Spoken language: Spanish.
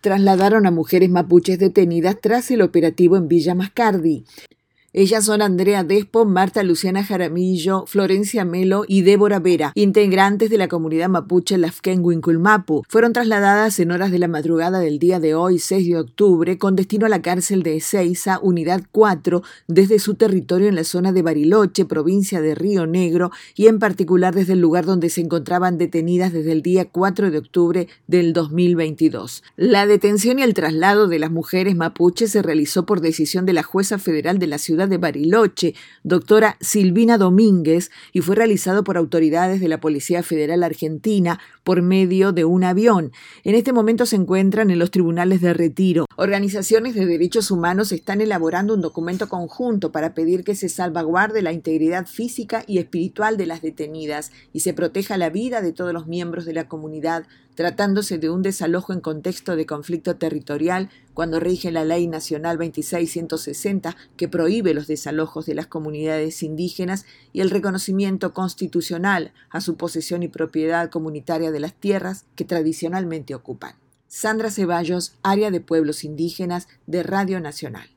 trasladaron a mujeres mapuches detenidas tras el operativo en Villa Mascardi. Ellas son Andrea Despo, Marta Luciana Jaramillo, Florencia Melo y Débora Vera, integrantes de la comunidad mapuche Lafken-Winculmapu. Fueron trasladadas en horas de la madrugada del día de hoy, 6 de octubre, con destino a la cárcel de Ezeiza, Unidad 4, desde su territorio en la zona de Bariloche, provincia de Río Negro, y en particular desde el lugar donde se encontraban detenidas desde el día 4 de octubre del 2022. La detención y el traslado de las mujeres mapuches se realizó por decisión de la jueza federal de la ciudad de Bariloche, doctora Silvina Domínguez, y fue realizado por autoridades de la Policía Federal Argentina por medio de un avión. En este momento se encuentran en los tribunales de Retiro. Organizaciones de derechos humanos están elaborando un documento conjunto para pedir que se salvaguarde la integridad física y espiritual de las detenidas y se proteja la vida de todos los miembros de la comunidad, tratándose de un desalojo en contexto de conflicto territorial, cuando rige la Ley Nacional 26.160, que prohíbe los desalojos de las comunidades indígenas, y el reconocimiento constitucional a su posesión y propiedad comunitaria de las tierras que tradicionalmente ocupan. Sandra Ceballos, Área de Pueblos Indígenas de Radio Nacional.